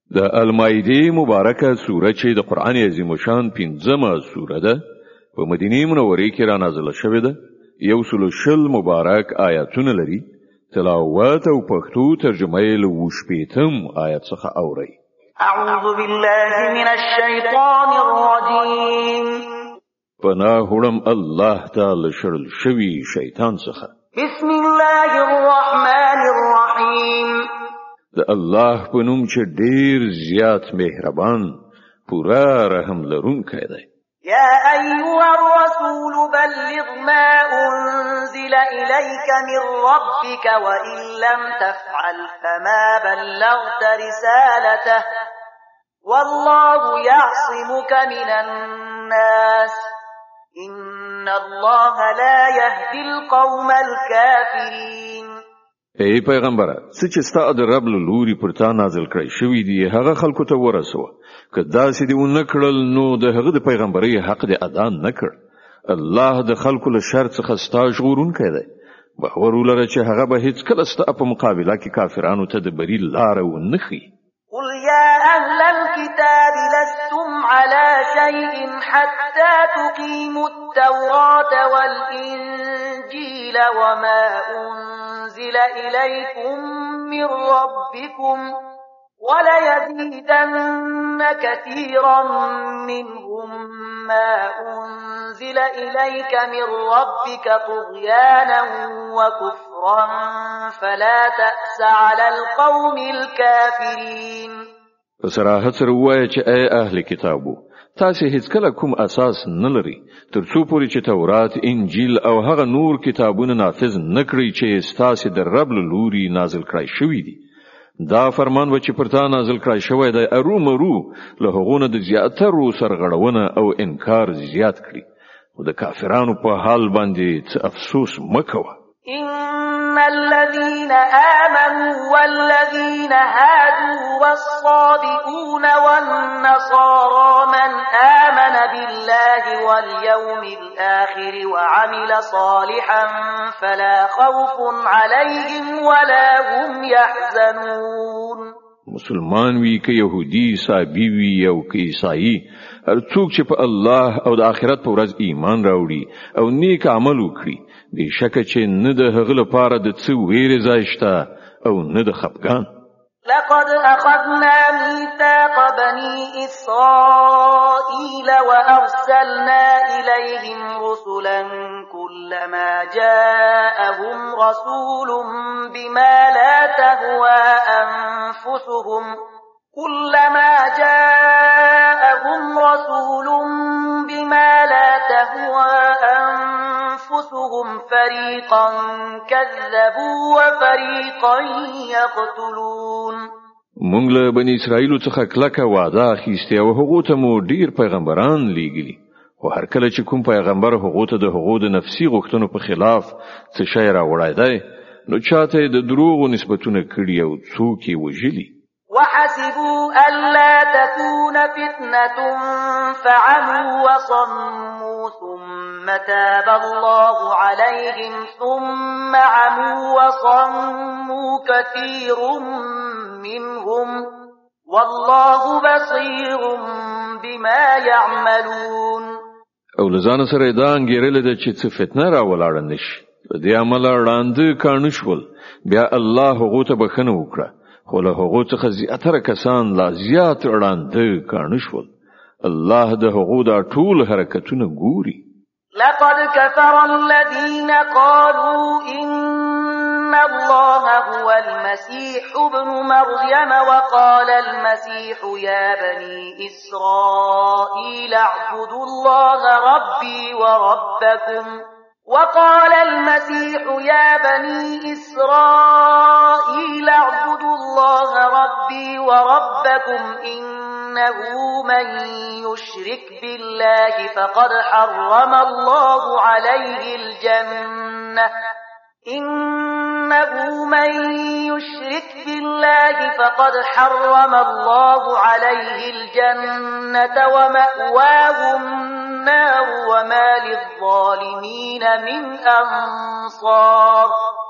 د المائده مبارکه سوره چې د قران عظیم شان 15مه سوره ده په مدینه منوره کې را نازله شوې ده. یو سل شل مبارک آیاتونه لري. تلاوت او پښتو ترجمه یې له 18 آیت څخه اوري. اعوذ بالله من الشیطان الرجیم. پناه وړم الله تعالی شرل شوی شیطان څخه. بسم الله الرحمن الرحیم. د الله په نوم چې ډیر زیات مهربان پورا رحم لرونکی دی. يا أيها الرسول بلغ ما أنزل إليك من ربك وإن لم تفعل فما بلغت رسالته والله يعصمك من الناس إن الله لا يهدي القوم الكافرين. ای پیغمبره څه چې ستاسو د رب له لوري پر تا نازل کړی شوی دی هغه خلکو ته ورسوه. که داسې دی ونه کړل نو د هغه د پیغمبري حق دی ادا نه کړ. الله د خلکو له شر څخه ستاسو ژغورونکی دی. باور ولره چې هغه به هیڅ کله ستاسو په مقابله کې کافرانو ته د بری لار ونه خي. قل يا أهل الكتاب لستم على شيء حتى تقيموا التوراة والإنجيل وما أنزل إليكم من ربكم وليزيدن كثيرا منهم ما أنزل إليك من ربك طغيانا وكفرا فلا تأس على القوم الكافرين. صراحت سره وایي چې اي اهل کتابو تاسو هیڅ کله کوم اساس نه لري ترڅو پورې چې تورات انجیل او هغه نور کتابونه نافذ نکړي چې تاسو د رب له لوري نازل کړی شوی دي. دا فرمان و چې پرتا نازل کړی شوی دی ارومرو له هغونه د زیاترو سرغړونه او انکار زیات کړي. او د کافرانو په حال باندې څه افسوس مکوه. إن الذين آمنوا والذين هادوا والصابئون والنصارى من آمن بالله واليوم الآخر وعمل صالحا فلا خوف عليهم ولا هم يحزنون. مسلمان وی که يهودي صابي وی او که عیسائی هر څوک چې په الله او د آخرت په ورځ ایمان راوړي او نیک عمل وکړي بشکه چې نه د هغه لپاره د څه ویرې ځای شته او نه د خفګان. لقد أخذنا ميثاق بني إسرائيل وأرسلنا إليهم رسلا كلما جاءهم رسول بما لا تهوى أنفسهم فريقا كذبوا وفريقا يقتلون. مونږ له بنی اسرائیل څخه کلکه وعده اخیسته او هغه ته مو ډیر پیغمبران لیږلي. خو هر کله چې کوم پیغمبر هغه ته د هغه د نفسي غوښتنو په خلاف څه شی راوړای دی نو چاته د دروغ نسبتونه کړی او څوک یې وژلي. وحسبوا ألا تكون فتنة فعموا وصموا ثم تاب الله عليهم ثم عموا وصموا كثير منهم والله بصير بما يعملون. او لزان سره دا انګیرل د چې څه فتنه راولاړ نشي. دې عمل وړاندې کانو شول بیا الله هغه ته بخنه وکړه. خو له هغو څخه زیاتره کسان لا زیات وړاندې کانو شول. الله د هغو دا ټول حرکتونه ګوري. لقد كفر الذين قالوا إن الله هو المسيح ابن مريم وقال المسيح يا بني إسرائيل اعبدوا الله ربي وربكم وقال المسيح يا بني إسرائيل اعبدوا الله ربي وربكم إنه من يشرك بالله فقد حرم الله عليه الجنة إنه من يشرك بالله فقد حرم الله عليه الجنة ومأواه النار وما للظالمين من أنصار.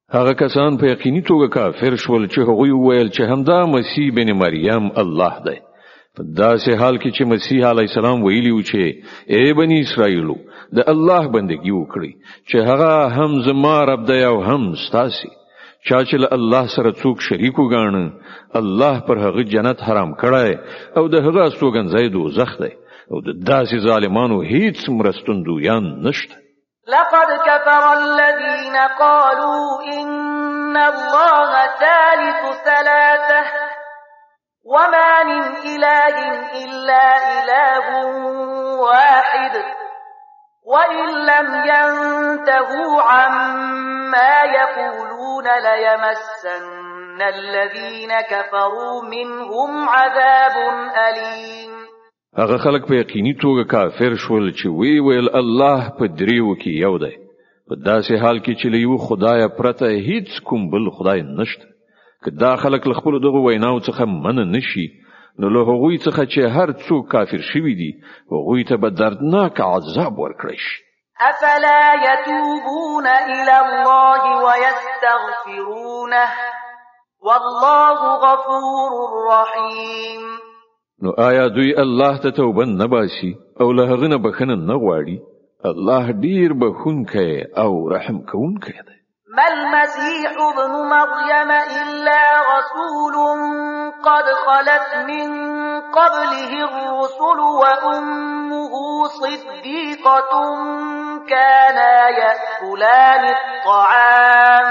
هغه کسان په یقیني توګه کافر شول چې هغوی وویل چې همدا مسیح بن مریم الله دی. په داسې حال کې چې مسیح علی السلام ویلی و چې ای بنی اسرائیلو د الله بندگی وکړئ چې هغه هم زما رب دی او هم ستاسو. چا چې له الله سره څوک شریک وګاڼه الله پر هغه جنت حرام کړی او د هغه استوګنځای دوزخ دی او د داسې ظالمانو هیڅ مرستندویان نشته. لقد كفر الذين قالوا إن الله ثالث ثلاثة وما من إله إلا إله واحد وإن لم ينتهوا عما يقولون ليمسن الذين كفروا منهم عذاب أليم. هغه خلک په یقیني توګه کافر شول چې ویل الله په دریو کې یو دی. په داسې حال کې چې له یو خدای پرته هیڅ کوم بل خدای نشته. که دا خلک له خپل دغه ویناو څخه منع نشي نو له هغوی څخه چې هر څوک کافر شوی دی هغوی ته به دردناک عذاب ورکړي شي. افلا يتوبون الى الله ويستغفرونه والله غفور رحيم. نو آیا دوی الله ته توبه نه باسي او له هغه نه بخنه نه غواړي؟ الله ډیر بخونکی او رحم کوونکی دی. ما المسيح ابن مريم إلا رسول قد خلت من قبله الرسل وأمه صديقة كانا يأكلان الطعام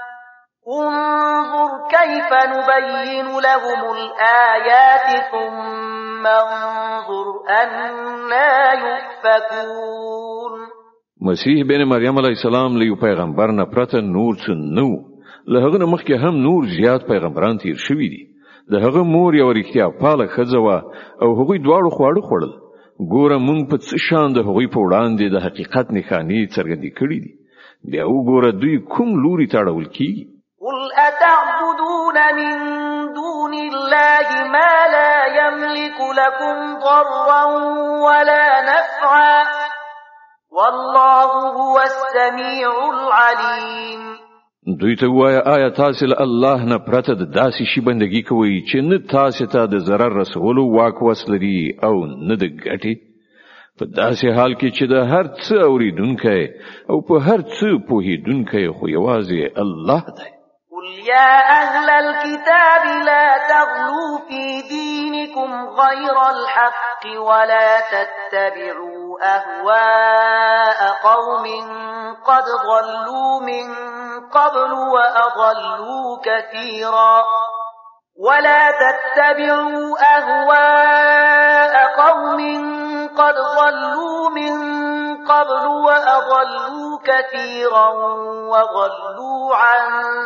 انظر كيف نبين لهم الآيات ثم انظر أنا يؤفكون. مسیح بن مریم علیه السلام له پیغمبر نه پرته نور څه نو. له هغه مخکې هم نور زیات پیغمبران تیر شوي دي. د هغه مور یو رښتیا پاله ښځه وه او هغوی دواړو خواړه خوړل. ګوره موږ په څه شان د هغوی په وړاندې د حقیقت نښانې څرګندې کړي دي. بیا وګوره دوی کوم لوري ته اړول کیږي. قل أتعبدون من دون الله ما لا يملك لكم ضرا ولا نفعا والله هو السميع العليم. دوی ته وایي آیا تاسو له الله نه پرته د داسې شي بندګي کوئ چې نه تاسو ته د ضرر رسولو واک وسلري او نه د ګټې؟ په داسې حال کې چې د هر څه اوریدونکی او په هر څه پوهیدونکی خو یوازې الله دی. قل يا أهل الكتاب لا تغلوا في دينكم غير الحق ولا تتبعوا أهواء قوم قد ضلوا من قبل وأضلوا كثيرا ولا تتبعوا أهواء قوم قد ضلوا من قبل وأضلوا كثيرا وضلوا عن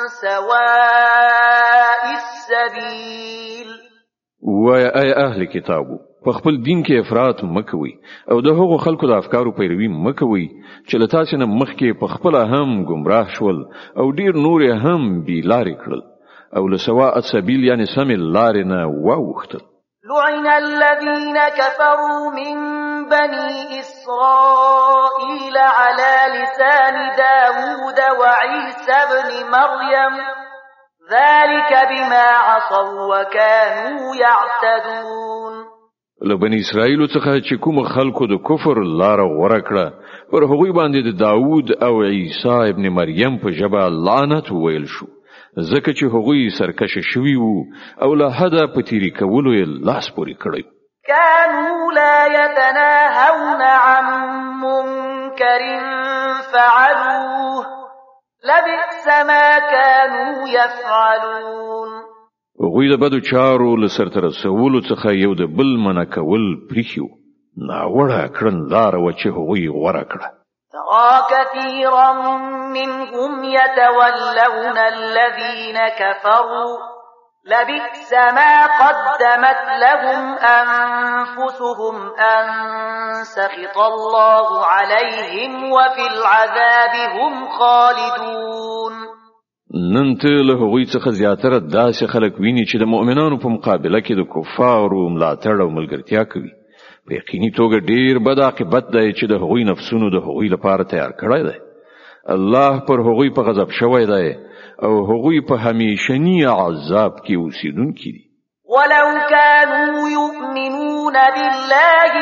سواء السبيل. ويا أي أهل كتابو په خپل دین کې افراط مکوي او د هغو خلکو د افکارو پیروي مکوي چې له تاسو نه مخکې په خپل هم گمراه شول او ډیر نور هم بي لارې کړل او له سواء السبيل یعنی سم لارې نه واوښتل. لعن الذين كفروا من بني إسرائيل على لسان داود وعيسى بن مريم ذلك بما عصوا وكانوا يعتدون. لبنی اسرائیل څخه چې کوم خلکو د کفر لار غوړه کړه پر هغوی باندې د داوود او عیسی ابن مریم په ژبه لعنت ویل شو ځکه چې هغوی سرکش شوي وو او له حده په تیری کولو یې لاس پورې کړی. كانوا لا يتناهون عن منكر فعلوه لبئس ما كانوا يفعلون. هغوی د بدو چارو له سرته رسولو څخه یو د بل منع کول پریښیو. ناوړه کړنلاره وه چې هغوی غوره کړه. ترى كثيرا منهم يتولون الذين كفروا لبئس ما قدمت لهم أنفسهم أن سخط الله عليهم وفي العذاب هم خالدون. نن ته له هغوی څخه زیاتره داسې خلک ویني چې د مؤمنانو په مقابله کې د کفارو ملاتړ او ملګرتیا کوي. په یقیني توګه ډیر بد عاقبت دی چې د هغوی نفسونو د هغوی لپاره تیار کړی دی. الله پر هغوی په غضب شوی دی او هغوی په همیشنی عذاب کې اوسیدونکي دي. ولو كانوا يؤمنون بالله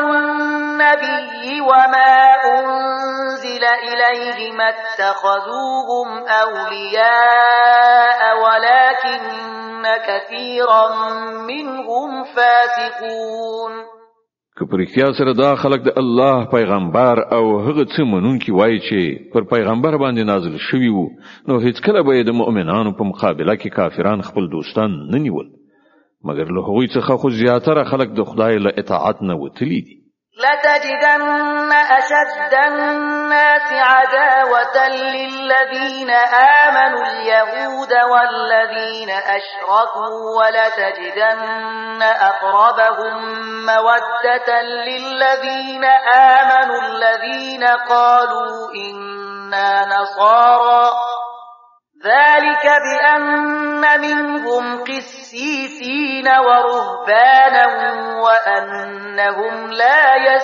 والنبي وما أنزل إليه ما اتخذوهم أولياء ولكن كثيرا منهم فاسقون. که پر اختیار سره دا خلق د الله پیغمبر او هغه څه منونکي وایي چې پر پیغمبر باندې نازل شوی وو، نو هیڅ کله به د مؤمنانو په مقابله کې کافران خپل دوستان نه نیول، مگر له هغوی څخه خو زیاتره خلق د خدای له اطاعت نه وتلی دي. لتجدن أشد الناس عداوة للذين آمنوا اليهود والذين أشركوا ولتجدن أقربهم مودة للذين آمنوا الذين قالوا إنا نصارى ذلك بأن منهم قسيسين ورهبانا وأنهم لا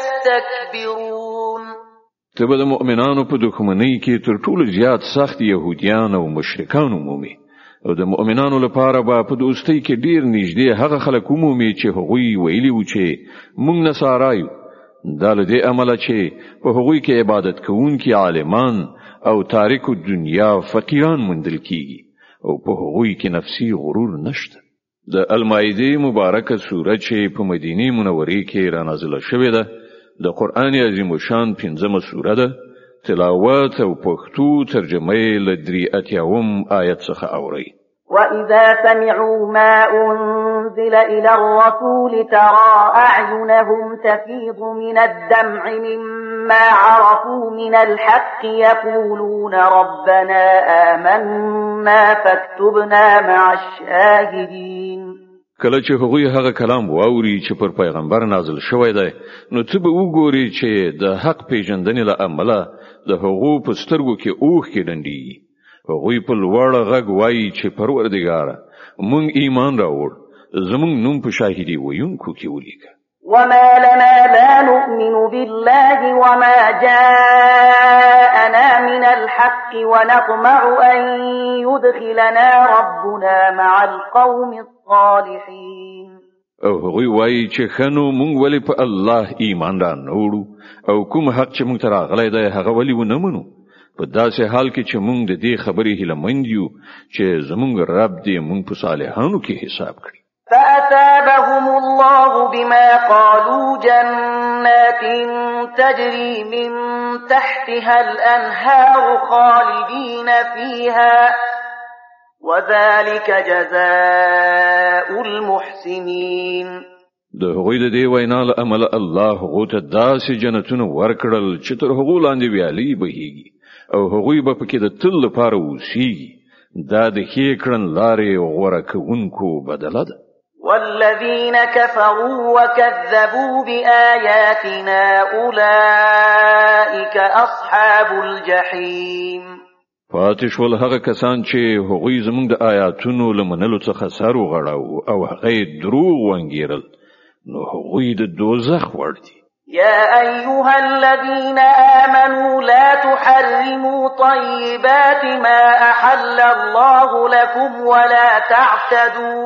يستكبرون. تبه د مؤمنانو په دښمنۍ کې تر ټولو زیات سخت يهوديان او مشرکان مومي، او د مؤمنانو لپاره به په دوستۍ کې ډیر نږدې هغه خلک مومي چې هغوی ویلي و چې موږ نصارایو، دا له دې عمله چې په هغوی کې عبادت کوونکي عالمان او تاریک دنیا فقیران مندل کیږي او په هغوی کې نفسي غرور نشته. د المائده مبارکه سوره چې په مدینه منوره کې را نازله شوې ده د قران عظیم شان 15مه سوره ده. تلاوت او پښتو ترجمه له 83 آیت څخه اوري. وَإِذَا سَمِعُوا مَا أُنزِلَ إِلَى الرَّسُولِ تَرَى أَعْيُنَهُمْ تَفِيضُ مِنَ الدَّمْعِ مِمَّا عَرَفُوا مِنَ الْحَقِّ يَقُولُونَ رَبَّنَا آمَنَّا فَاكْتُبْنَا مَعَ الشَّاهِدِينَ. کله چې هغوی هغه کلام واوري چې پر پیغمبر نازل شوی دی، نو ته به وګوري چې د حق پیژندنې له امله د هغو په سترګو کې اوښکې ډنډېږي. هغوی په لوړ غږ وایي چې پروردګاره مونږ ایمان راوړ، زمونږ نوم په شاهدي ویونکو کې ولیکه. وما لنا لا نؤمن بالله وما جاءنا من الحق ونطمع أن يدخلنا ربنا مع القوم الصالحين. او هغوی وایي چې خنو مونږ ولې په الله ایمان را نوړو او کوم حق چې مونږ ته راغلی دی هغه ولې ونه منو، په داسې حال کې چې مونږ د دې خبرې هیلهمند یو چې زمونږ رب دې مونږ په صالحانو کې حساب کړي. فأثابهم الله بما قالوا جنات تجري من تحتها الأنهار خالدين فيها وذلك جزاء المحسنين. د هغوی د دې وینا له امله الله هغو ته داسې جنتونه ورکړل چې تر هغو لاندې ویالې بهیږي او هغوی به پکې د تل لپاره اوسیږي. دا د ښې کړنلارې غوره کوونکو بدله ده. والذين كفروا وكذبوا بآياتنا أولئك أصحاب الجحيم. پاتې شول هغه کسان چې هغوی زموږ د آیاتونو له منلو څخه سر وغړاو او هغه دروغ وانګیرل، نو هغوی د دوزخ وړ دي. يا أيها الذين آمنوا لا تحرموا طيبات ما أحل الله لكم ولا تعتدوا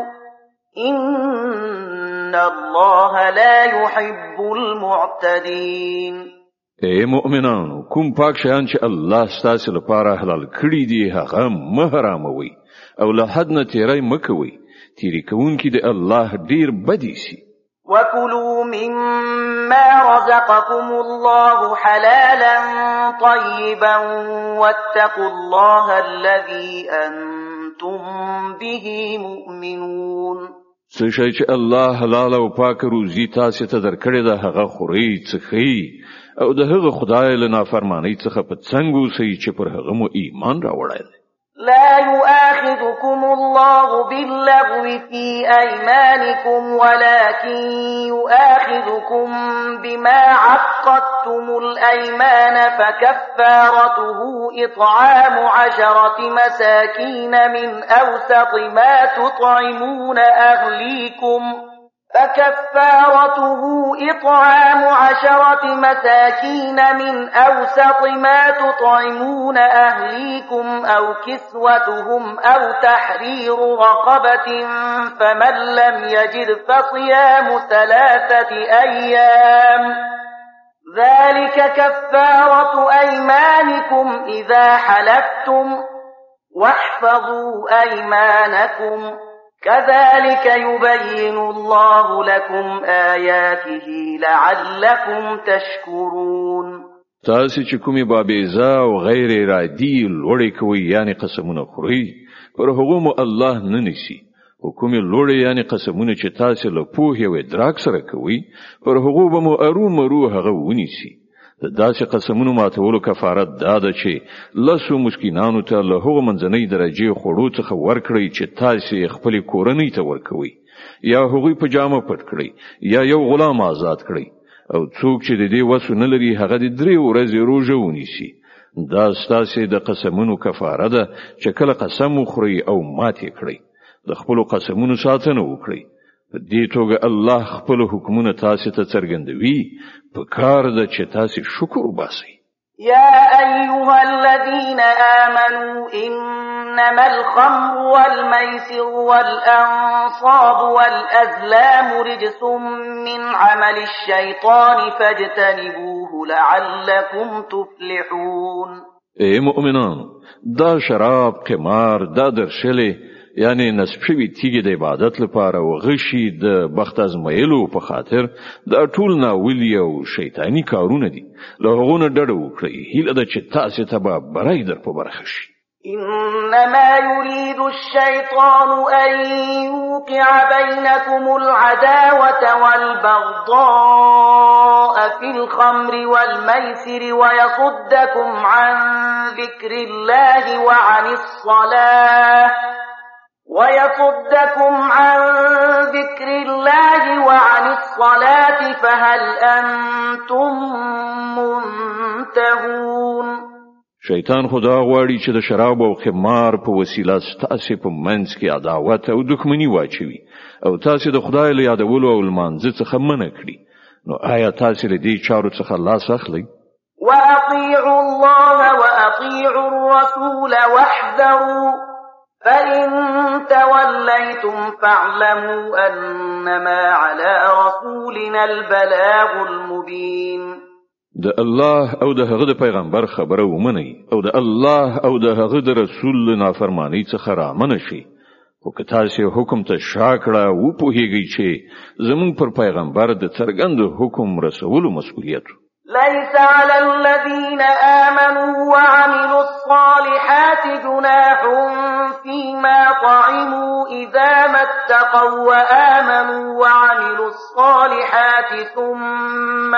إن الله لا يحب المعتدين. اے مؤمنانو، کوم پاک شیان چې الله ستاسو لپاره حلال کړی دي هغه مه حراموي او له حد نه تیری مکوئ. تیری کوونکي د الله ډیر بدی سي. وكلوا مما رزقكم الله حلالا طيبا واتقوا الله الذي أنتم به مؤمنون. څه شی چې الله حلال او پاک روزي تاسو ته درکړی ده هغه خورئ څخئ او د هغه خدای له نافرمانی څخه په څنګه اوسئ چې پر هغه مو ایمان راوړی دی. لا يؤاخذكم الله باللغو في أيمانكم ولكن يؤاخذكم بما عقدتم الأيمان فكفارته إطعام 10 مساكين من أوسط ما تطعمون أهليكم فكفارته إطعام 10 مساكين من أوسط ما تطعمون أهليكم أو كسوتهم أو تحرير رقبة فمن لم يجد فصيام 3 أيام ذلك كفارة أيمانكم إذا حلفتم واحفظوا أيمانكم كذلك يبين الله لكم آياته لعلكم تشكرون. تاسې چې کومې بابیزا او غیر ارادي لوړې کوي یعنی قسمونه خوري پر هغه مو الله نه نسی. حکومي لوړې یعنی قسمونه چې تاسې له پوهې او ادراک سره کوي پر هغه به مو ارومرو هغه ونیسي. داسې قسمونو ماتولو کفارت دا ده چې لسو مسکینانو ته له هغو منځنۍ درجې خوړو څخه ورکړئ چې تاسې خپل کورنۍ ته ورکوي یا هغوی په جامه پټ کړئ یا یو غلام آزاد کړئ او څوک چې د دې وسو نه لري هغه د 3 ورځې روزه ونیسي. دا ستاسې د قسمونو کفاره ده چې کله قسم وخورئ او ماتې کړئ د خپل قسمونو ساتنه وکړئ. په دې توګه الله خپل حکمونه تاسې ته څرګندوي په کار ده چې تاسې شکر وباسئ. يا أيها الذين آمنوا إنما الخمر والميسر والأنصاب والأزلام رجس من عمل الشيطان فاجتنبوه لعلكم تفلحون. اے مؤمنان دا شراب قمار دا درشله یعنی نسب شوی تیګي د عبادت لپاره او غشي د بخت ازمایلو په خاطر د ټول ناولی او شیطانی کارونه دي. له هغه ډډه وکړئ هیله ده چې تاسو ته به برای در په برخه شي. إنما يريد الشيطان أن يوقع بينكم العداوة والبغضاء في الخمر والميسر ويصدكم عن ذكر الله وعن الصلاة فهل أنتم منتهون. شیطان خدا غواړي چې د شراب او خمار په وسیله ستاسو په منځ کې عداوت او دښمنی واچوي او تاسو د خدای له یادولو او لمانځه څخه منع کړي. نو آیا تاسو له دې چارو څخه لاس اخلئ؟ وأطيعوا الله وأطيعوا الرسول واحذروا فإن توليتم فاعلموا أنما على رسولنا البلاغ المبين. د الله او د هغه د پیغمبر خبره ومنئ او د الله او د هغه د رسول نافرمانی څخه رامنه شئ. خو که تاسو حکم ته شاکړه و پوهیږئ چې زمون پر پیغمبر د څرګند حکم رسولو مسؤلیت ليس على الذين آمنوا وعملوا الصالحات جناح فيما طعموا إذا ما اتقوا وآمنوا وعملوا الصالحات ثم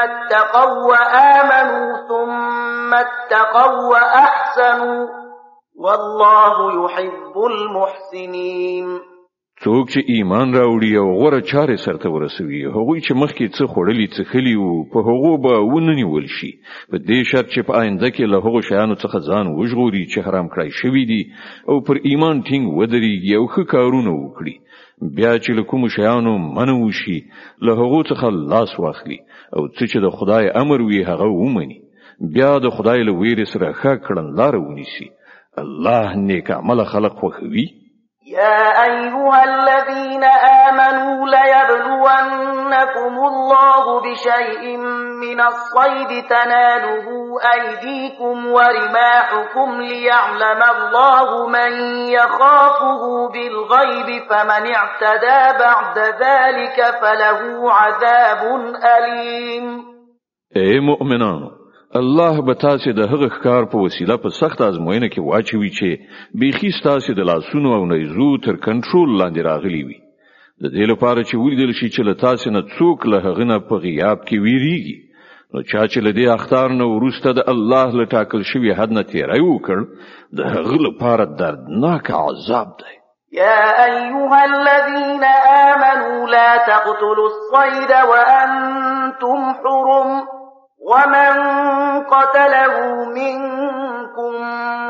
اتقوا وأحسنوا والله يحب المحسنين. څوک چې ایمان راوړي او غوړه چارې سرته ورسوي هغوی چې مخکې څه خورلي څه خلی وو په هغو به وننیول شي په دې شرط چې په آینده کې له هغو شیانو څخه ځان وژغوري چې حرام کړی شوي دي او پر ایمان ټینګ ودرېږي او ښه کارونه وکړي. بیا چې له کومو شیانو منع وشي له هغو څخه لاس واخلي او څه چې د خدای امر وي هغه ومني بیا د خدای له ویرې سره ښه کړنلاره ونیسي. الله نیک عمل خلق خوښوي. يا أيها الذين آمنوا ليبلونكم الله بشيء من الصيد تناله أيديكم ورماحكم ليعلم الله من يخافه بالغيب فمن اعتدى بعد ذلك فله عذاب أليم. اے مؤمنانو الله به تاسو د هغه ښکار په وسیله په سخت ازموینه کې واچوي چې بیخي تاسو د لاسونو او نیزو تر کنټرول لاندې راغلي وي. د دې لپاره چې ولیدل شي چې له تاسو نه څوک له هغه نه په غیاب کې ویریږي. نو چا چې له دې اختار نه وروسته د الله له ټاکل شوی حد نه تیری وکړ د هغه لپاره دردناک عذاب دی. يا أيها الذين آمنوا لا تقتلوا الصيد وأنتم حرم ومن قتله منكم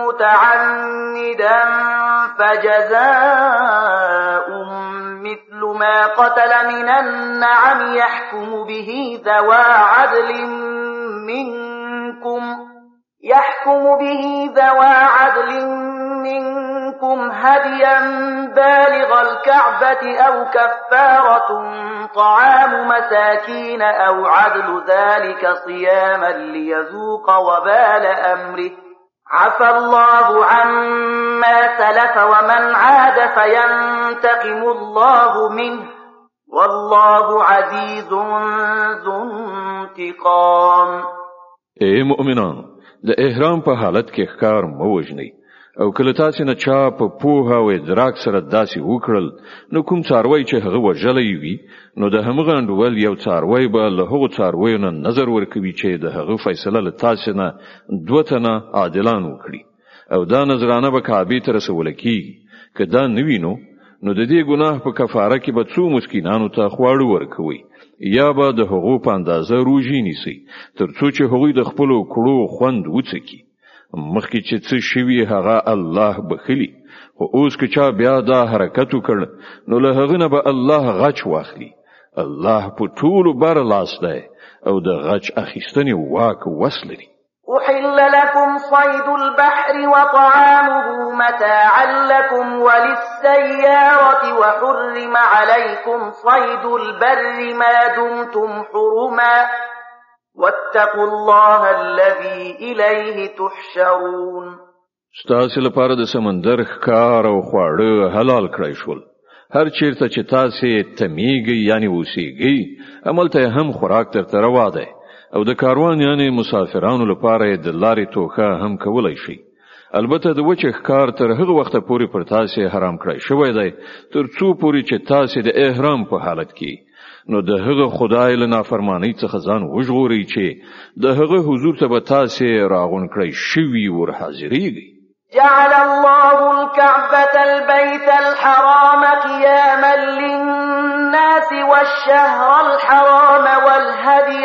متعمدا فجزاء مثل ما قتل من النعم يحكم به ذوى عدل منكم هديا بالغ الكعبة أو كفارة طعام مساكين أو عدل ذلك صياما ليذوق وبال أمره عفى الله عما سلف ومن عاد فينتقم الله منه والله عزيز ذو انتقام. اے مؤمنانو، د احرام په حالت کې ښکار مو وژنئ، او کله تاسو نه چا په پوهه او ادراک سره داسې وکړل نو کوم څاروی چې هغه وژلی وي نو د همغه انډول یو څاروی به له هغو څارویو نه نظر ورکوي چې د هغه فیصله له تاسو نه دوه تنه عادلان وکړي، او دا نظرانه به کعبې ته رسول کیږي. که دا نه وي نو د دې ګناه په کفاره کې به څو مسکینانو ته خواړه ورکوي، یا به د هغو په اندازه روژې نیسي تر څو چې هغوی د خپلو کړو خوند وڅکي. مخکې چې څه شوي هغه الله بخلی، خو اوس که چا بیا دا حرکت وکړ نو له هغه نه به الله غچ واخلي. الله په ټولو بر لاس دی او د غچ اخیستنې واک وس لري. أحل لكم صيد البحر وطعامه متاعا لكم وللسيارة وحرم عليكم صيد البر ما دمتم حرما واتقوا الله الذي إليه تحشرون. ستاسو لپاره د سمندر ښکار او خواړه حلال کړی شول. هر چیرته چې تاسو تمیږئ یعنی اوسېږئ، هملته هم خوراک درته روا دی، او د کاروان یعنی مسافرانو لپاره د لارې توخه هم کولای شي. البته د وچه ښکار تر هغه وخت پورې پر تاسو حرام کړی شوی دی تر څو پورې چې تاسو د احرام په حالت کې نو د هغه خدای له نافرمانی څخه ځان وژغورئ چې د هغه حضور ته به تاسو راغون کړی شوي ور حاضرېږئ. جعل الله الكعبة البيت الحرام قياما للناس والشهر الحرام والهدي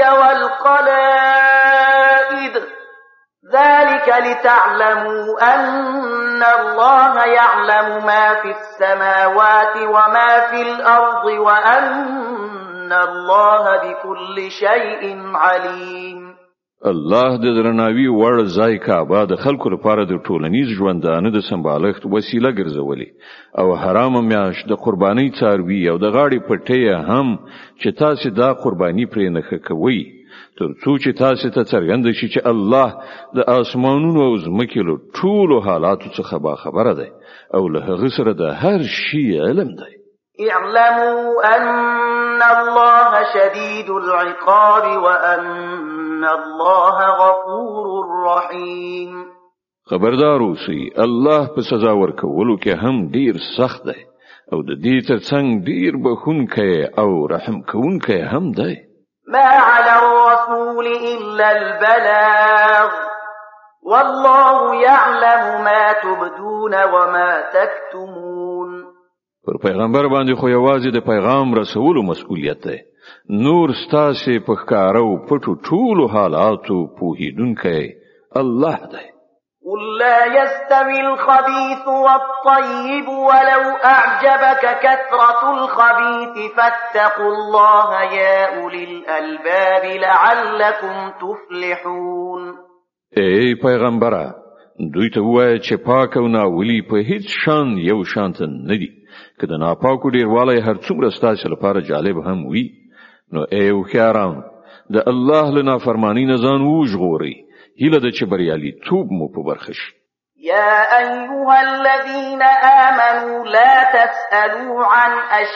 والقلائد ذلك لتعلموا أن الله يعلم ما في السماوات وما في الأرض وأن الله بكل شيء عليم. الله د درناوي وړ ځای کعبه د خلکو لپاره د ټولنیز ژوندانه د سمبالښت وسیله ګرځولې، او حرام میاشت د قربانۍ څاروي او د غاړې پټې هم چې تاسو دا قرباني پرې نه کوي تر څو چې تاسو ته څرګند شي چې الله د اسمانونو او ځمکې له ټولو حالاتو څخه باخبره دی او له هغه سره د هر شي علم دی. اعلموا أن الله شديد العقاب وأن الله غفور رحيم. خبردار اوسئ، الله په سزا ورکولو کې هم ډیر سخت دی او د دې ترڅنګ ډیر بخښونکی او رحم کوونکی هم دی. ما على الرسول إلا البلاغ والله يعلم ما تبدون وما تكتمون. پر پیغمبر باندې خو یوازې د پیغام رسولو مسؤلیت دی، نور ستاسو په ښکارا او پټو ټولو حالاتو پوهیدونکی الله دی. قل لا يستوي الخبيث والطيب ولو أعجبك كثرة الخبيث فاتقوا الله يا أولي الألباب لعلكم تفلحون. ای پیغمبره، دوی ته وایي چې پاک او ناولي په هیڅ شان یو شانت نه دي. که د ناپاکو ډیروالی هر څومره ستاسو لپاره جالب هم وي نو ای هوښیاران د الله له نافرمانی نه ځان وژغورئ، هیله ده چې بریالیتوب مو په برخه شي. يا أيها الذين آمنوا لا تسألوا عن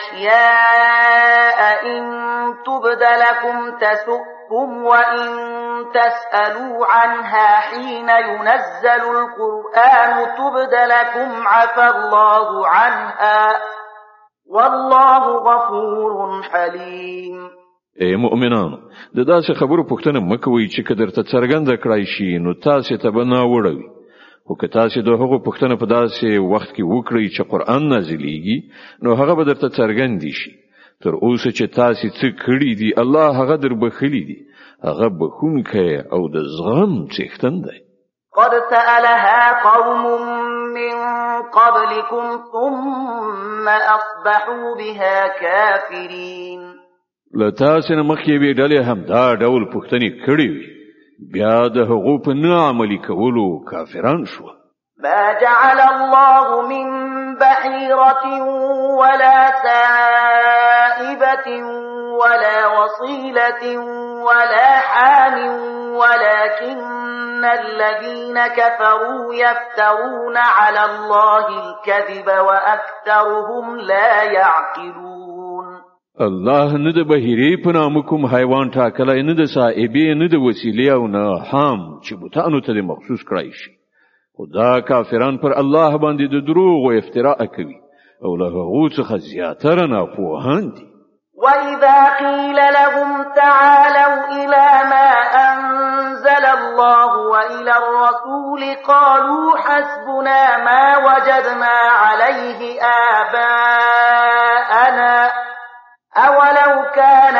أشياء إن تبد لكم تسؤكم وإن تسألوا عنها حين ينزل القرآن تبد لكم عفى الله عنها والله غفور حليم. ای مؤمنانو، د داسې خبرو پوښتنه مکوئ چې کدر ته څرګنده کړای شي نو تاسو ته به ناوړوي، خو که تاسو د هغو پوښتنه په داسې وخت کې وکړئ چې قرآن نازلېږي نو هغه به درته څرګند شي. تر اوسه چې تاسو څه کړی دي الله هغه در بخښلی دي، هغه بخښونکی او د زغم څښتن دی. قد سألها قوم من قبلكم ثم أصبحوا بها كافرين. لتاسنه مخکې به ډلې هم دا ډول پوښتنې کړې وي بیا د هغو په نه عملي کولو کافران شو. ما جعل الله من بحيرة ولا سائبة ولا وصيلة ولا حام ولكن الذين كفروا يفترون على الله الكذب وأكثرهم لا يعقلون. الله نه د بهيري په نامه کوم حیوان ټاکلی نه د سائبې نه د وسیلې او نه حام چې بوتانو ته مخصوص کړی شي. خدا کافران پر الله باندې د دروغ او افتراء کوي او له هغو څخه زیاتره ناپوهان دي. وَإِذَا قِيلَ لَهُمْ تَعَالَوْا إِلَى مَا أَنزَلَ اللَّهُ وَإِلَى الرَّسُولِ قَالُوا حَسْبُنَا مَا وَجَدْنَا عَلَيْهِ آبَاءَنَا أَوَلَوْ كَانَ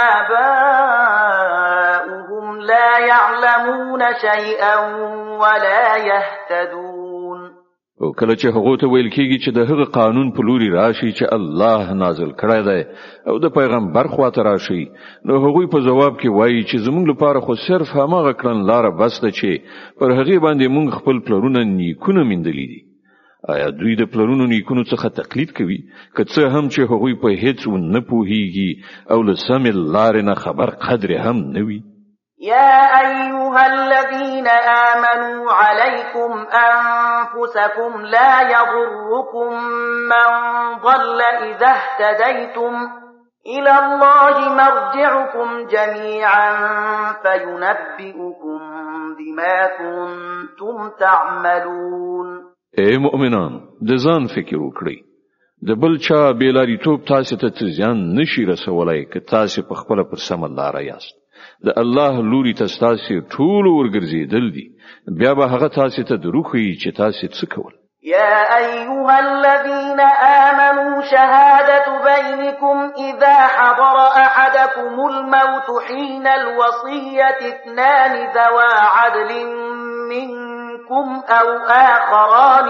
آبَاؤُهُمْ لَا يَعْلَمُونَ شَيْئًا وَلَا يَهْتَدُونَ. او کله چې هغه ته ویل کېږي چې د هغه قانون په لوري راشي چې الله نازل کړی دی او د پیغمبر خواته راشي نو هغه په جواب کې وایي چې زموږ لپاره خو صرف هماغه کړن لار بس ده چې پر هغه باندې موږ خپل پلرونه نیکونه میندلې دي. آیا دوی د پلرونو نیکونو څخه تقلید کوي که څه هم چې هغه په هیڅ نه پوهیږي او له سم لارې نه خبر قدر هم نه وي. يا أيها الذين آمنوا عليكم أنفسكم لا يضركم من ضل إذا اهتديتم إلى الله مرجعكم جميعا فينبئكم بما كنتم تعملون. اے مؤمنان د ځان فکر وکړئ د بل چا بیلاریتوب تاسو ته ځان نشي رسولای که تاسو په خپل پر سم لار یاست. د الله لوري تاسو ټول ورګرځیدل دي بیا به هغه تاسو ته دروخی چې تاسو څه کول. يا أيها الذين آمنوا شهادة بينكم إذا حضر أحدكم الموت حين الوصية اثنان ذوى عدل منكم أو آخران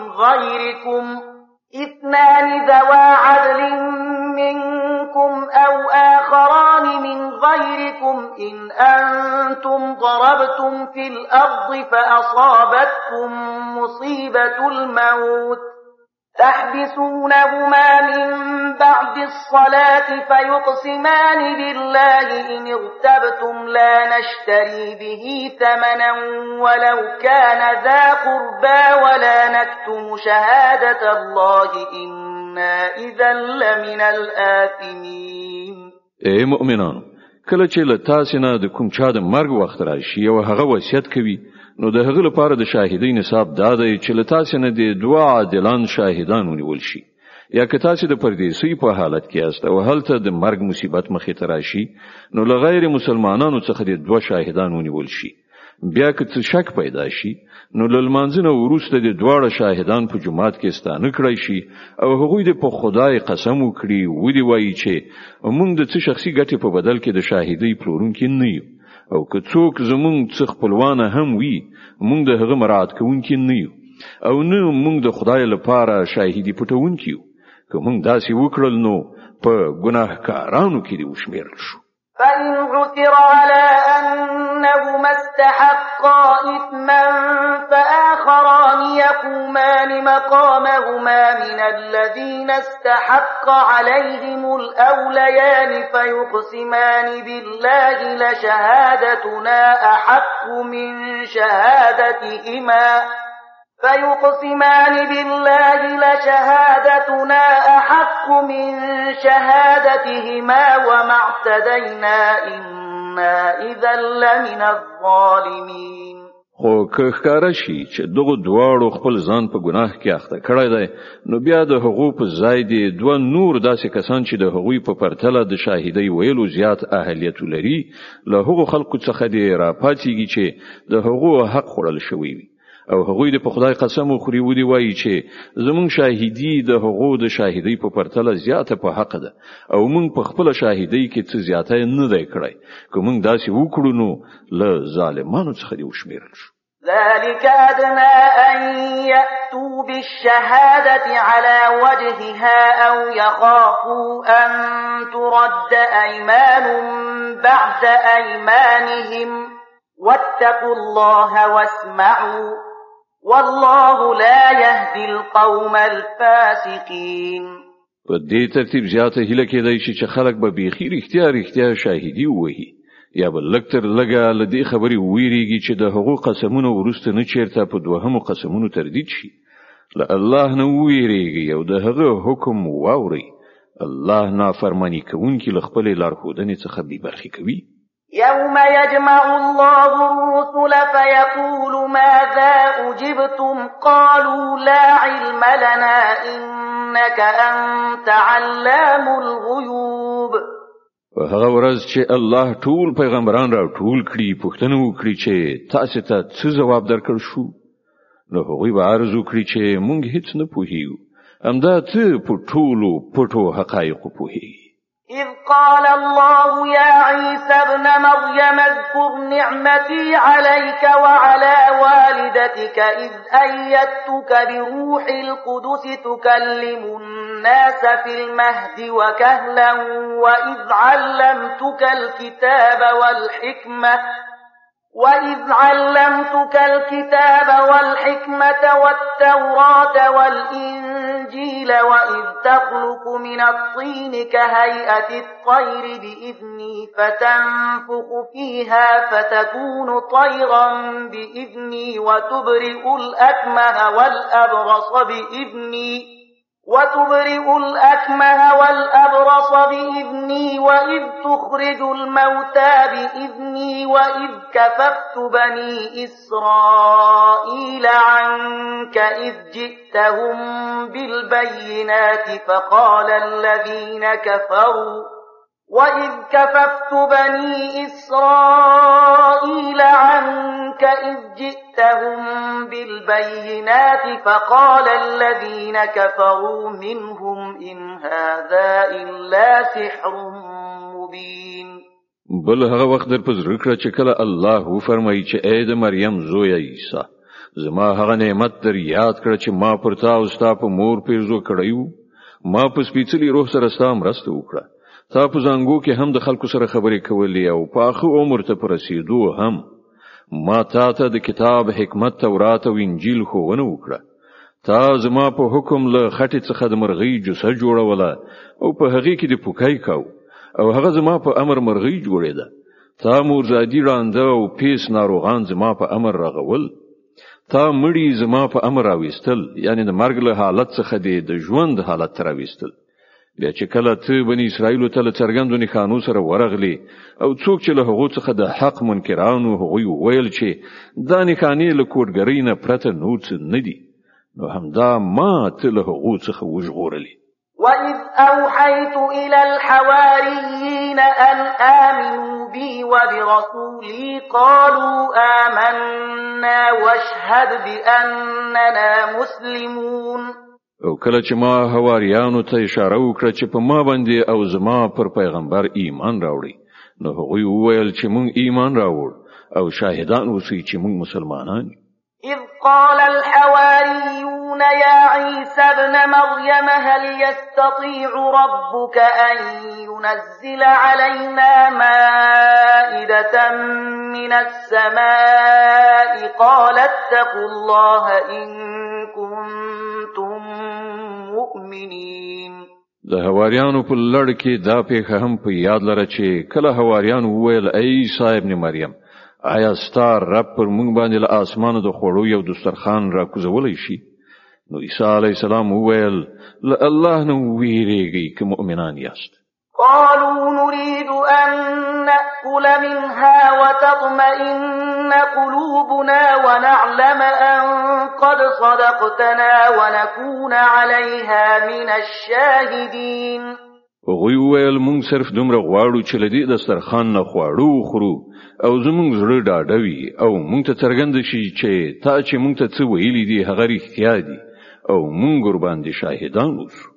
من غيركم إن أنتم ضربتم في الأرض فأصابتكم مصيبة الموت تحبسونهما من بعد الصلاة فيقسمان بالله إن ارتبتم لا نشتري به ثمنا ولو كان ذا قربى ولا نكتم شهادة الله إنا إذا لمن الآثمين. اے مؤمنانو کله چې له تاسو نه د کوم چا د مرګ وخت راشي او هغه وصیت کوي نو د هغه لپاره د شاهدۍ نصاب دا دی چې له تاسو نه د دوه عادلان شاهدان ونیول شي یا که تاسو د پردیسۍ په حالت کې یاست او هلته د مرګ مصیبت مخې ته راشي نو له غیر مسلمانانو څخه د دوه شاهدان ونیول شي. بیا که څه شک پیدا شي نو لمانځنه وروسته د دواړه شاهدان په جماعت کې ستانه کړی شي او هغوی د په خدای قسم وکړي ودی وایي چې موږ د څه شخصي ګټې په بدل کې د شاهدۍ پلورونکي نه یو او که څوک زموږ څخه خپلوانه هم وي موږ د هغه مراعات کوونکي نه یو او نه موږ د خدای لپاره شاهدي پټونکي یو. که موږ داسې وکړل نو په ګناهکارانو کې دي وشمیرل شو. فإن عثر على أنهما استحقا إثما فآخران يقومان مقامهما من الذين استحق عليهم الأوليان فيقسمان بالله لشهادتنا أحق من شهادتهما وما اعتدينا إنا إذا لمن الظالمين. خو که ښکاره شي چې دغه دواړو خپل ځان په ګناه کې اخته کړی دی نو بیا د هغو په ځای دی دوه نور داسې کسان چې د هغوی په پرتله د شاهدۍ ویلو زیات اهلیت لري له هغو خلکو څخه دی راپاتېږي چې د هغو حق خوړل شوی وي او هغوی د په خدای قسم خوري ودی وایي چې زمون شاهدی د هغو د شاهدۍ په پرتله زیاته په حق ده او مونږ په خپل شاهدۍ کې څه زیاته نه دی کړی که مونږ داسې وکړو نو له ظالمانو څخه دی وشمیرل شو. ذلك أدنى أن يأتوا بالشهادة على وجهها أو يخافوا أن ترد أيمان بعد أيمانهم واتقوا الله واسمعوا والله لا يهدي القوم الفاسقين. په دې ترتیب زیاته هیله کېدای شي چې خلک به بيخي رښتیا شاهدي ووهي یا بل لکتر لګا لدی خبري ویریږي چې د حقوق قسمونو ورسته نه چیرته په دوهمو قسمونو تردید شي. لا الله نه ویریږي او د هغه حکم واوري. الله نافرمانی کوونکی له خپل لارښودنې څخه بې برخې کوي. يوم يجمع الله الرسل فيقول ماذا أجبتم قالوا لا علم لنا إنك أنت علام الغيوب. هغه ورځ چې الله ټول پیغمبران را ټول کړي پوښتنه وکړي چې تاسو ته څه جواب درکړ شو نو هغوی به عرض وکړي چې مونږ هیڅ نه پوهیږو همدا ته په ټولو پټو حقایقو پوهیږي. إذ قال الله يا عيسى ابن مريم اذكر نعمتي عليك وعلى والدتك إذ أيدتك بروح القدس تكلم الناس في المهد وكهلا وإذ علمتك الكتاب والحكمة والتوراة والإنجيل وإذ تخلق من الطين كهيئة الطير بإذني فتنفخ فيها فتكون طيرا بإذني وتبرئ الأكمه والأبرص بإذني وإذ تخرج الموتى بإذني وإذ كففت بني إسرائيل عنك إذ جئتهم بالبينات فقال الذين كفروا منهم إن هذا إلا سحر مبين. بل هغه وخت در پزړه کړه چې کله الله فرمایي چې اې د مریم زوی عیسی زما هغه نعمت در یاد کړه چې ما پر تا او ستا په مور پیرزو کړیو ما په سپېڅلي روح سره ستا مرسته وکړه تا په زنګو کې هم د خلکو سره خبرې کولې او په اخو عمر ته پر رسیدو هم ما تا ته د کتاب حکمت تورات او انجیل ښوونه وکړه تا زما په حکم له خټې څخه د مرغۍ جوسه جوړوله او په هغې کې د پوکای کاو او هغه زما په امر مرغۍ جوړېده تا مورزادي رانده او پیس ناروغان زما په امر رغول تا مړی زما په امر راويستل یعنی د مرګ له حالت څخه د ژوند حالت تر راويستل بیا چې کله ته بنی اسرائیل ته څرګندو نښانو سره ورغلی او څوک چې له هغو څخه د حق منکرانو هغوی ویل چې دا نښانې له کوډګرۍ نه پرته نور څه نه دي نو همدا ما ته له هغو څخه وژغورلی. وَإِذْ أَوْحَيْتُ إِلَى الْحَوَارِيِّينَ أَنْ آمِنُوا بِي وَبِرَسُولِي قَالُوا آمَنَّا وَاشْهَدْ بِأَنَّنَا مُسْلِمُونَ. او کله چې ما حواریانو ته اشاره وکړه چې په ما باندې او زما پر پیغمبر ایمان راوړي نو هغوی وویل چې مونږ ایمان راوړ او شاهدان اوسئ چې مونږ مسلمانان. إذ قال الحواريون يا عيسى ابن مريم هل يستطيع ربك أن ينزل علينا مائدة من السماء قال اتقوا الله إن كنتم مؤمنين. د حواریانو په لړ کې دا پیښه هم په یاد لره چې کله حواریانو وویل ای عیسی ابن مریم آیا ستار رب پر مونږ باندې له اسمانو د خوړو یو دسترخوان را کوزولی شي نو عیسی علیه السلام وویل له الله نه ویریږئ که مؤمنان یاست. قالوا نريد أن نأكل منها وتطمئن قلوبنا ونعلم أن قد صدقتنا ونكون عليها من الشاهدين. هغوی وویل مونږ صرف دومره غواړو چې له دې دسترخوان نه خواړو وخورو او زمونږ زړه ډاډه وي او مونږ ته څرګند شي چې تا چې مونږ ته څه ویلي دي هغه رښتیا دي او مونږ ورباندې شاهدان اوسو.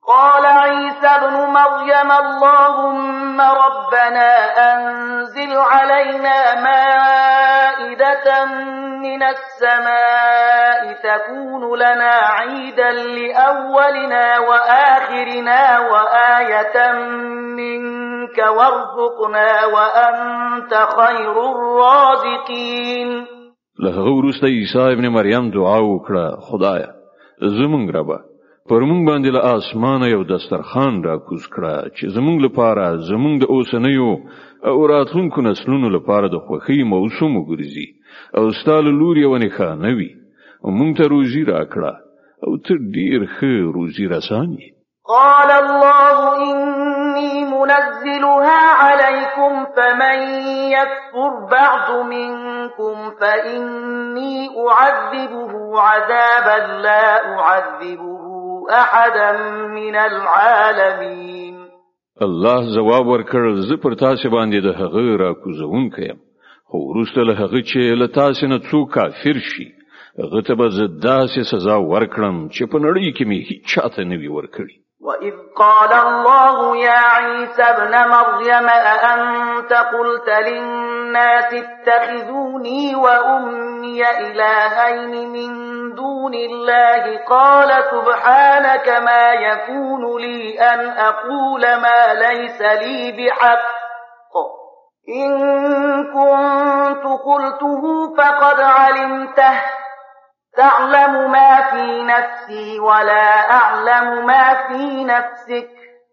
قال عيسى ابن مريم اللهم ربنا أنزل علينا مائدة من السماء تكون لنا عيدا لأولنا وآخرنا وآية منك وارزقنا وأنت خير الرازقين. له ورسته عیسی ابن مریم دعا وکړه، خدایا زمونږ ربه پر مونږ باندې له اسمانه یو دسترخوان را کوز کړه چې زمونږ لپاره، زمونږ د اوسنیو او راتلونکو نسلونو لپاره د خوښۍ موسم وګرځي او ستاسو لور یو نښانه وي او مونږ ته روزي راکړه او ته ډیر ښه روزي رسانی. قال الله إني منزلها عليكم فمن يكفر بعد منكم فإني أعذبه عذابا لا أعذبه أحدا من العالمين. الله جواب ورکړ، زه پر تاسو باندې د هغه را کوزونکی یم، خو وروسته له هغه چې له تاسو نه څوک کافر شي هغه ته به زه داسې سزا ورکړم چې په نړۍ کې مې هیڅ چاته نه وي ورکړي. وَإِذْ قَالَ اللَّهُ يَا عِيسَى ابْنَ مَرْيَمَ أَأَنْتَ قُلْتَ لِلنَّاسِ اتَّخِذُونِي وَأُمِّيَ إِلَٰهَيْنِ مِن دُونِ اللَّهِ قَالَ سُبْحَانَكَ مَا يَكُونُ لِي أَنْ أَقُولَ مَا لَيْسَ لِي بِحَقٍّ إِن كُنتُ قُلْتُهُ فَقَدْ عَلِمْتَهُ تعلم ما في نفسي ولا أعلم ما في نفسك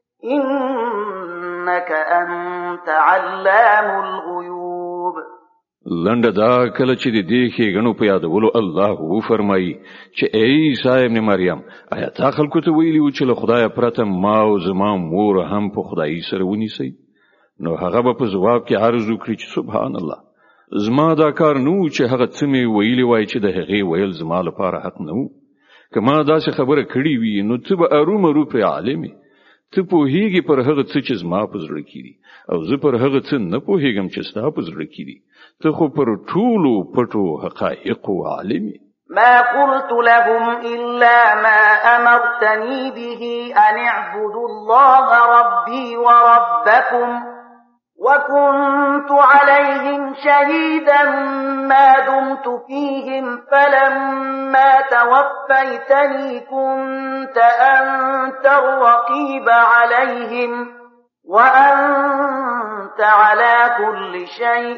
إنك أنت علام الغيوب. لنډه دا کله چې د دې ښېګڼو په یادولو الله وفرمایي چې ای عیسی ابن مریم، آیا تا خلکو ته ویلي و چې له خدایه پرته ما او زما مور هم په خدایي سره ونیسئ؟ نو هغه به په ځواب کې عرض وکړي چې سبحان الله، زما دا کار نو چې هغه څه مې ویلي وای چې د هغې ویل زما لپاره حق نه و. که ما داسې خبره کړې وي نو ته به ارومرو پرې عالمې، ته پوهیږي پر هغه څه چې زما په زړه کې دي او زه پر هغه څه نه پوهیږم چې ستا په زړه کې دي، ته خو پر ټولو پټو حقایقو عالمې. ما قلت لهم إلا ما أمرتني به أن اعبدوا الله ربي وربكم وكنت عليهم شهيدا ما دمت فيهم فلما توفيتني كنت أنت الرقيب عليهم وأنت على كل شيء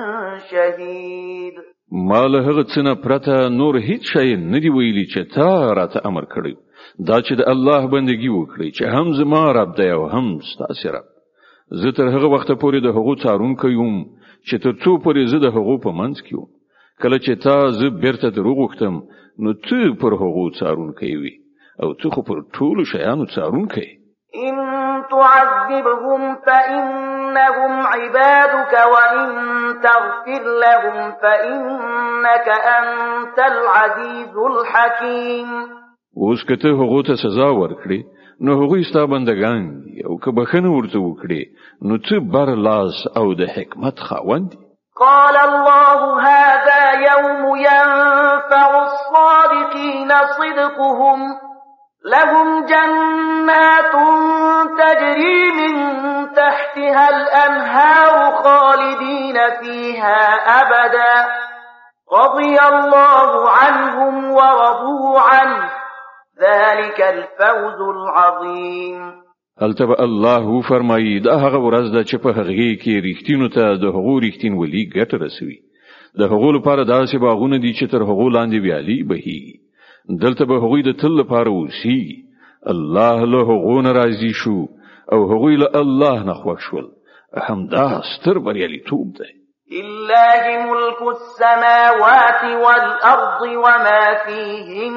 شهيد. ما له هغه څه نه پرته نور هیڅ شی نه دی ویلي چې تا راته امر کړی، دا چې د الله بندګي وکړي چې هم زما رب دی او هم ستاسو رب. زه تر هغه وخت پورې د هغو څارونکی یم چې تر څو پورې زه د هغو په منځ کې یم. کله چې تا زه بیرته دروغ وختم نو ته پر هغو څارونکی وي او ته خو پر ټولو شیانو څارونکی. إن تعذبهم فإنهم عبادك وإن تغفر لهم فإنك أنت العزيز الحكيم. اوس که ته هغو ته سزا ورکړې نو هغوی ستا بندگان دي او که بخښنه ورته وکړې نو ته بر لاس او د حکمت خاوند دي. قال الله هذا يوم ينفع الصادقين صدقهم لهم جنات تجري من تحتها الأنهار خالدين فيها أبدا رضي الله عنهم ورضوا عنه ذلك الفوز العظيم. التبه الله فرمایي دا هغه ورځ ده چې په هغه کې ریښتینو ته د هغو ریښتینولي ګټه رسوي. د هغو لپاره داسې باغونه دي چې تر هغو لاندې ویالي بهي، دلته به هغوی د تل لپاره اوسي. الله له هغو نه راضي شو او هغوی له الله نه خوښ شول. همدا ستر بریالیتوب دی. لله ملك السماوات والأرض وما فيهن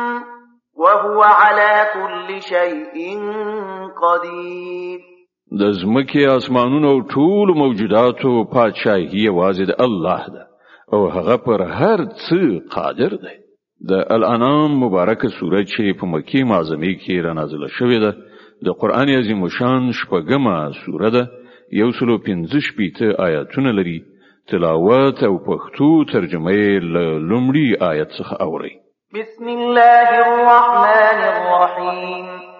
وهو على كل شيء قدير. د ځمکې اسمانونو او ټول موجوداتو پادشاهي یوازې د الله ده او هغه پر هر څه قادر دی. د الانعام مبارکه سوره چې په مکه معظمه کې را نازله شوې ده د قران عظیم شان شپږمه سوره ده، 115 آیاتونه لري. تلاوت او پښتو ترجمه له لومړي آیت څخه اوري. بسم الله الرحمن الرحيم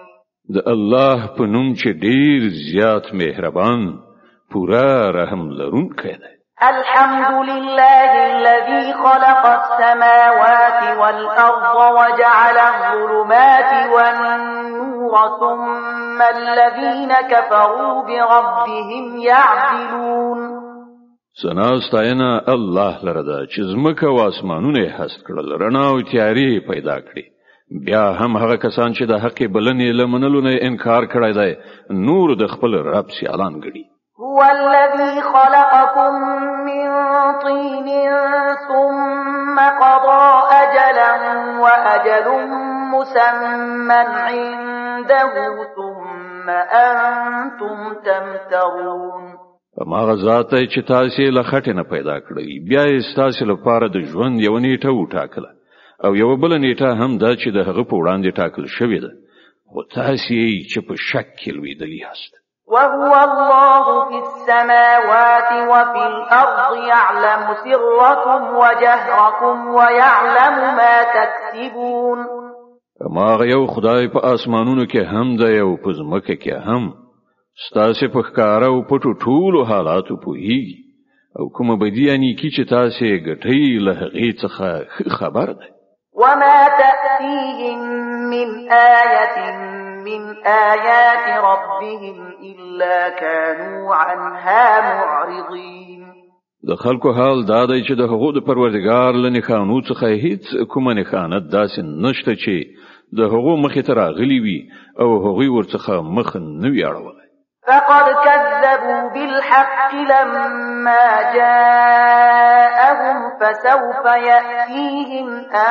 د الله په نوم چې ډیر زیات مهربان پورا رحم لرونکی دی. الحمد لله الذي خلق السماوات والأرض وجعل الظلمات والنور ثم الذين كفروا بربهم يعدلون. ثنا ستاینا الله لره ده چې زمکه او اسمانونه هست کړل، رڼا او تیارې پیدا کړې. بیا هم هغه کسان چې د حق بلنې لمنلو نه انکار کړی دی نور د خپل رب سیالان ګڼي. هو الذي خلقكم من طين ثم قضى أجلا وأجل مسمى عنده ثم أنتم تمترون. ماغه ذات چې تاسو له خټه نه پیدا کړی، بیا یې تاسو لپاره د ژوند یو نیټه وټاکله او یو بل نیټه هم دا چې د هغه په وړاندې ټاکل شوې ده، خو تاسو یې چې په شک کې لویدلی یاست. وهو الله في السماوات وفي الأرض يعلم سركم وجهركم ويعلم ما تكسبون. ماغه یو خدای په اسمانونو کې هم دی او په ځمکه کې هم، ستاسو په ښکارا او پټو ټولو حالاتو پوهیږي او کومه بدیانی کی چې تاسو ګټي له هغې څخه خبر ده. وما تأتيهم من آية من آيات ربهم إلا كانوا عنها معرضين. د خلکو حال دا دی چې د هغو د پروردګار له نښانو څخه هیڅ کومه نښانه داسې نشته چې د هغو مخې ته راغلي وي او هغوی ورڅخه مخ نه وي اړولی. فقد كذبوا بالحق لما جاءهم فسوف يأتيهم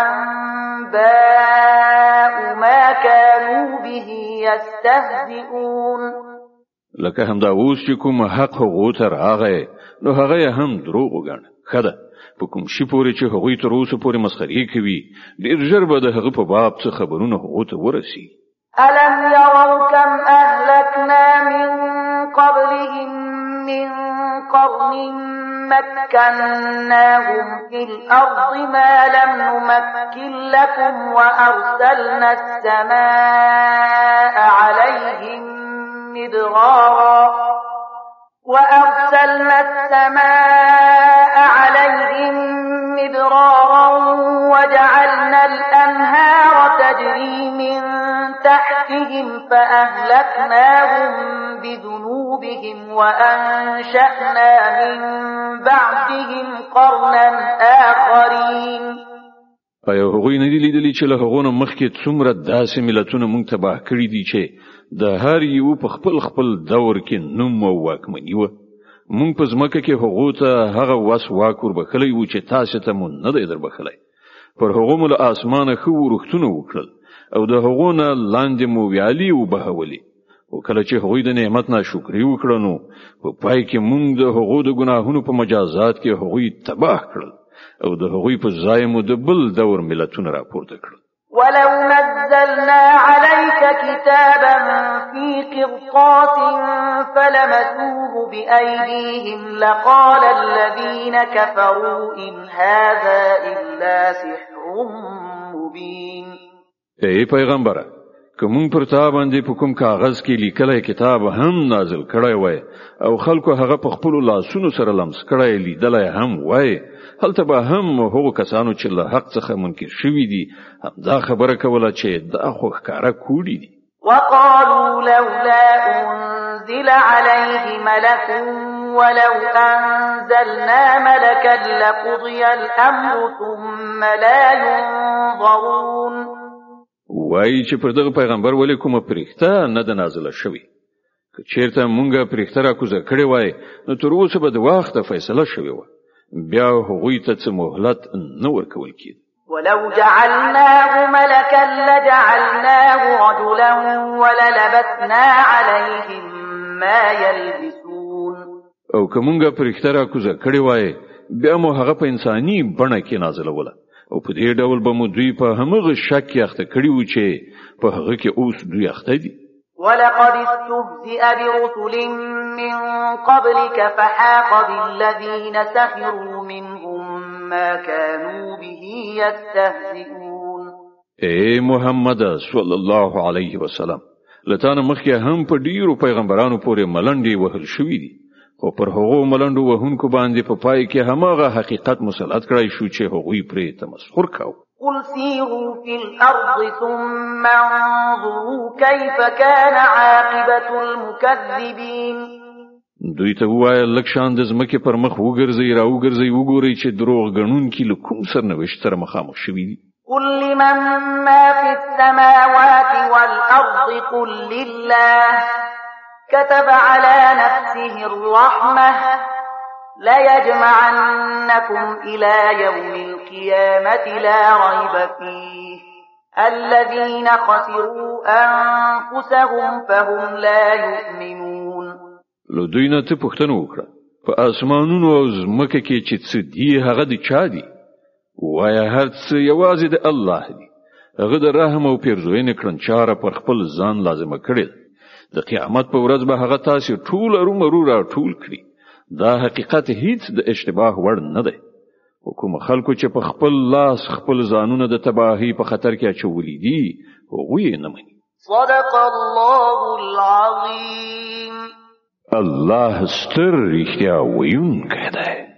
أنباء ما كانوا به يستهزئون. لکه همدا اوس چې کوم حق هغو ته راغی نو هغه هم دروغ وګڼه. خده په کوم شي پورې چې هغوی تر اوسه پورې مسخري کوي ډېر ژر به د هغه په باب څه خبرونه هغو ته ورسي. ألم يروا كم أهلكنا من قبلهم من قرن مكناهم في الأرض ما لم نمكن لكم وأرسلنا السماء عليهم مدرارا وجعلنا الأنهار تجري من تحتهم فأهلكناهم بذنوبهم وأنشأنا من بعدهم قرنا آخرين. ایا هغوی نه دي لیدلي چې له هغو نه مخکې څومره داسې ملتونه مونږ تباه کړي دي چې د هر یو په خپل دور کې نوم او واکمني وه. مونږ په ځمکه کې هغو ته هغه وس واک وربخلی و چې تاسو ته مو نه دی دربخلی. پر هغو مو له اسمانه ښه ورښتونه وکړل او د هغو نه لاندې مو ویالي وبهولي، او کله چې هغوی د نعمت ناشکري وکړه نو په پای کې مونږ د هغو د ګناهونو په مجازات کې هغوی تباه کړل او د هغوی په ځای مو د بل دور ملتونه راپورته کړل. ولو نزلنا عليك كتابا في قرطاس فلمسوه بأيديهم لقال الذين كفروا إن هذا إلا سحر مبين. ای پیغمبره، کوم پر تا باندې په کوم کاغذ کې لیکلای کتاب هم نازل کړی وای او خلکو هغه په خپل لاسونو سره لمس کړی لیدلای هم وای، هلته به هم هغو کسانو چې له حق څخه منکر شوي دي هم دا خبره کوله چې دا خو ښکاره کوړي دي. وقالوا لولا أنزل عليه ملك ولو أنزلنا ملكا لقضي الأمر ثم لا ينظرون. وای چې پر دغه پیغمبر ولې کومه پرښتہ نه ده نازله شوې، که چیرته مونږه پرښتہ راکوزه کړې وای نو تر اوسه به د وخت فیصله شوې وه، بیا هغوی ته څه مهلت نه ورکول کېد. ولو جعلناه ملكا لجعلناه رجلا وللبسنا عليهم ما يلبسون. او که مونږه پرښتہ راکوزه کړې وای بیا مو هغه په انساني بڼه کې نازلوله او په دې ډول به مو دوی په همغه شک اخته کړي و چې په هغه کې اوس دوی اخته دي. ولقد استهزئ برسل من قبلك فحاق بالذين سخروا منهم ما كانوا به يستهزئون. اے محمد صلی الله علیه وسلم، لتانه مخکې هم په ډیرو پیغمبرانو پورې ملنډي وهل شوې دي خو پر هغو ملنډو وهونکو باندې په پای کې هماغه حقیقت مسلط کړای شو چې هغوی پرې تمسخر کاوه. قل سيروا في الأرض ثم انظروا كيف كان عاقبة المكذبين. دوی ته وایي لکه شان د ځمکې پر مخ وګرځي را وګرځي وګوري چې دروغ غنونکي له کوم سرنوشت سره مخامخ شوي دي. قل لمن ما في السماوات والأرض قل لله كتب على نفسه الرحمة ليجمعنكم إلى يوم القيامة لا ريب فيه الذين خسروا أنفسهم فهم لا يؤمنون. لو دوی نه ته پوښتنه وکړه په اسمانونو او ځمکه کې چې څه دي هغه د چا دي؟ وایا هر څه یوازې د الله دی. هغه د رحم او پیرزوینې کړنچاره پر خپل ځان لازمه کړی. د قیامت په ورځ به هغه تاسو ټول ارومرو را ټول کړي. دا حقیقت هیڅ د اشتباه وړ نه دی. حکومت خلکو چې په خپل لاس خپل ځانونه د تباہی په خطر کې اچولي دي هغوی نه مني. صدق الله العظیم. الله ستر رښتیا ویونکی دی.